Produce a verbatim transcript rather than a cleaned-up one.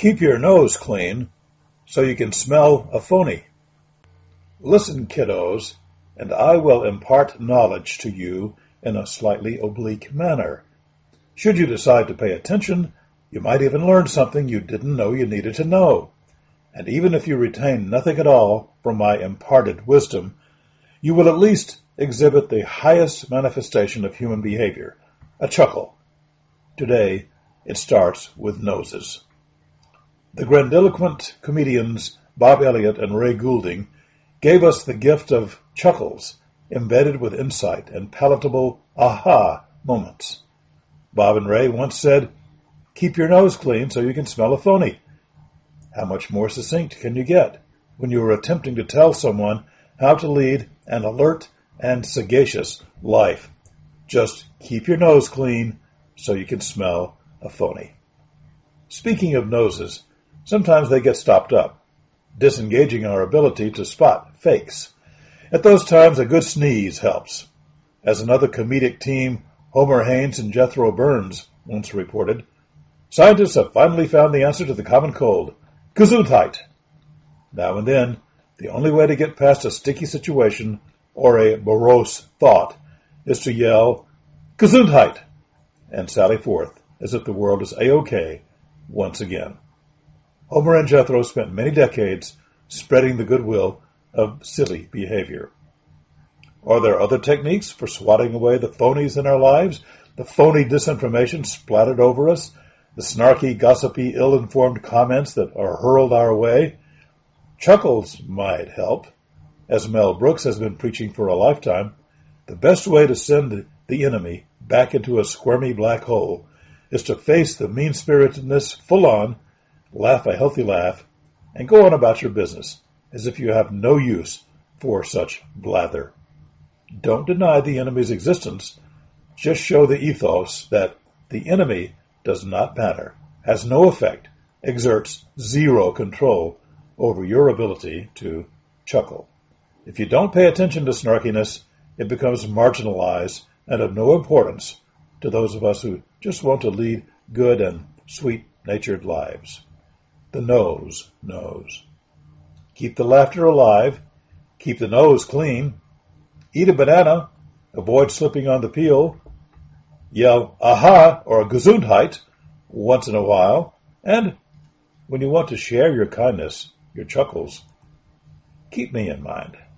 Keep your nose clean so you can smell a phony. Listen, kiddos, and I will impart knowledge to you in a slightly oblique manner. Should you decide to pay attention, you might even learn something you didn't know you needed to know. And even if you retain nothing at all from my imparted wisdom, you will at least exhibit the highest manifestation of human behavior, a chuckle. Today, it starts with noses. The grandiloquent comedians Bob Elliott and Ray Goulding gave us the gift of chuckles embedded with insight and palatable aha moments. Bob and Ray once said, "Keep your nose clean so you can smell a phony." How much more succinct can you get when you are attempting to tell someone how to lead an alert and sagacious life? Just keep your nose clean so you can smell a phony. Speaking of noses, sometimes they get stopped up, disengaging our ability to spot fakes. At those times, a good sneeze helps. As another comedic team, Homer Haynes and Jethro Burns, once reported, scientists have finally found the answer to the common cold, Gesundheit. Now and then, the only way to get past a sticky situation or a morose thought is to yell, Gesundheit, and sally forth as if the world is A-OK once again. Homer and Jethro spent many decades spreading the goodwill of silly behavior. Are there other techniques for swatting away the phonies in our lives, the phony disinformation splattered over us, the snarky, gossipy, ill-informed comments that are hurled our way? Chuckles might help. As Mel Brooks has been preaching for a lifetime, the best way to send the enemy back into a squirmy black hole is to face the mean-spiritedness full-on, laugh a healthy laugh, and go on about your business as if you have no use for such blather. Don't deny the enemy's existence. Just show the ethos that the enemy does not matter, has no effect, exerts zero control over your ability to chuckle. If you don't pay attention to snarkiness, it becomes marginalized and of no importance to those of us who just want to lead good and sweet-natured lives. The nose knows. Keep the laughter alive. Keep the nose clean. Eat a banana. Avoid slipping on the peel. Yell aha or Gesundheit once in a while. And when you want to share your kindness, your chuckles, keep me in mind.